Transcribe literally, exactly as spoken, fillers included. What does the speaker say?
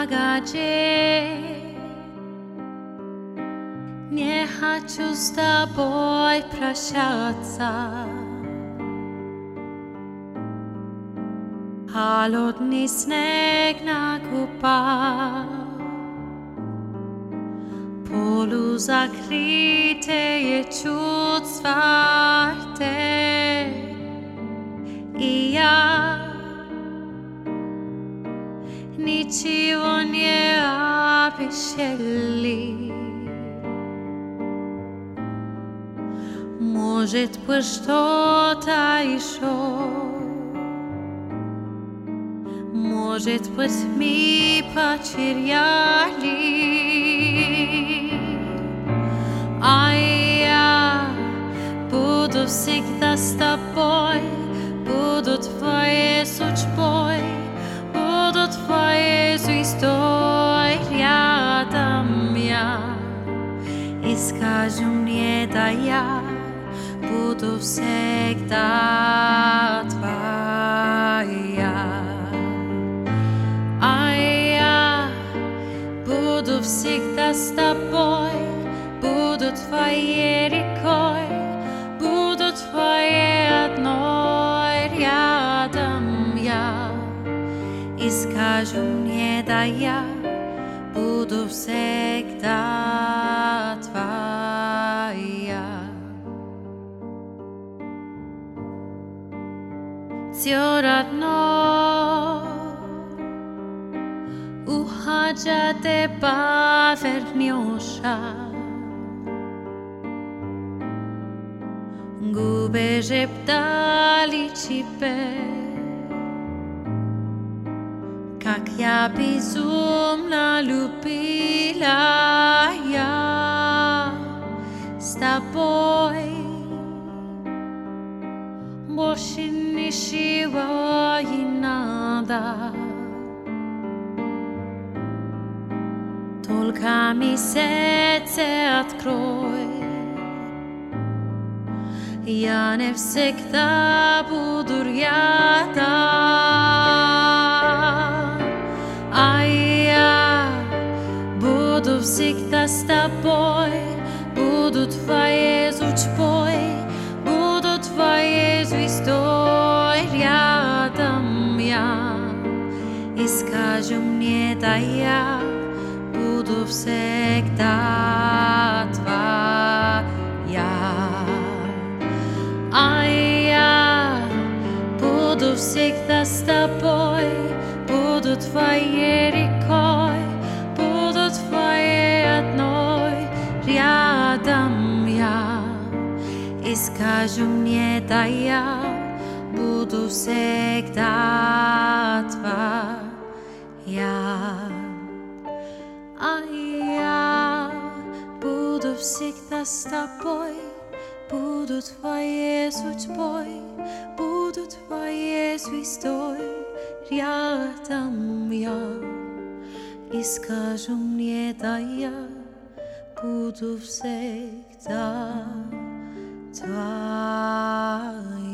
погоди, не хочу с тобой прощаться. Холодный снег на губах, полузакрытые чувства ты и я. Ничего не обещали. Может быть, что-то еще. Может быть, мы потеряли. А я буду всегда с тобой, буду твоей судьбой, буду твоей звездой рядом я. И скажу мне, да, я буду всегда твоя. А я буду всегда с тобой, буду твоей рекой, буду твоей одной рядом я. И скажу мне, да, я буду всегда твоя. Все равно, уходя, ты повернешься. Губы шептали тебе, как я безумно любила я с тобой. Больше ничего не надо, только мне сердце открой. Я не всегда буду рядом, а я буду всегда с тобой, буду твоей судьбой, буду твоей звездой рядом я. И скажи мне, да, я буду всегда твоя. А я буду всегда с тобой, буду твоей рекой, буду твоей одной рядом я. И скажи мне, да, я буду всегда твоя. А я буду всегда с тобой, буду твоей судьбой, буду твоей звездой рядом я. И скажу мне, да, я буду всегда твоя.